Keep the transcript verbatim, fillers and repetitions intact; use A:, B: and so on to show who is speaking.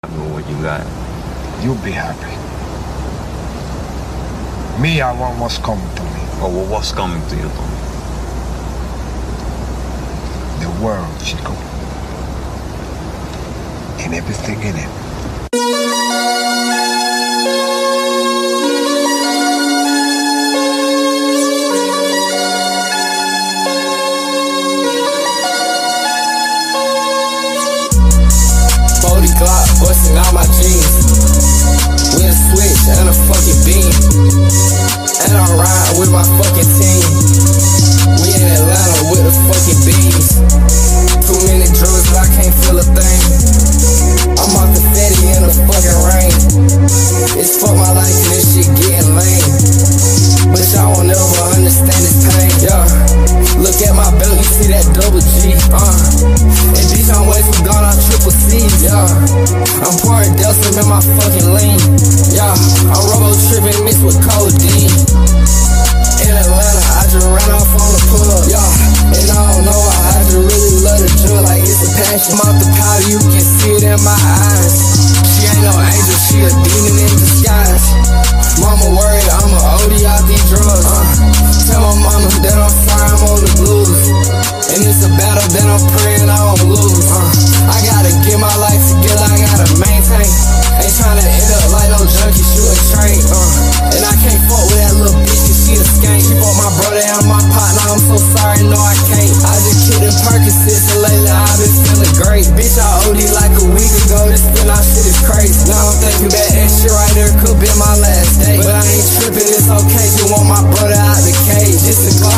A: with what you got.
B: You'll be happy. Me, I want what's coming to me.
A: Oh, well, what's coming to you, Tommy?
B: The world, Chico. And everything in it.
C: forty Glock busting out my jeans with a switch and a fucking beam, and I ride with my fucking team. We in Atlanta with the fucking beans. Too many drugs, but I can't feel a thing. I'm off the fatty in the fucking rain. It's fuck my life and this shit getting lame, but y'all won't never understand this pain. Yeah, look at my belt, you see that double G. Uh, and bitch, I'm way too gone, I'm triple C. Yeah, I'm pouring Delta in my fucking lean. Yeah, I'm robo tripping mixed with codeine. In Atlanta, I just ran off on the plug. Yeah, and I don't know why, I just really love the drug like it's a passion. I'm off the powder, you can see it in my eyes. She ain't no angel, she a demon in disguise. Mama worried, I'm a O D out these drugs. Uh, tell my mama that I'm sorry, I'm on the blues. And it's a battle that I'm praying I won't lose. Uh, I gotta get my life together, I gotta maintain. Ain't tryna end up like no junkie, shoot a train. Uh, and I can't fuck with that little bitch cause she a skank. She bought my brother and my partner, I'm so sorry, no I can't. I just kicked in Percocets and lately I've been feeling great. Bitch, I O D like a week ago, this spin out shit is crazy. Now I'm thinking that that shit right there could be my last day. But I ain't tripping, it's okay, you want my brother out the cage. This is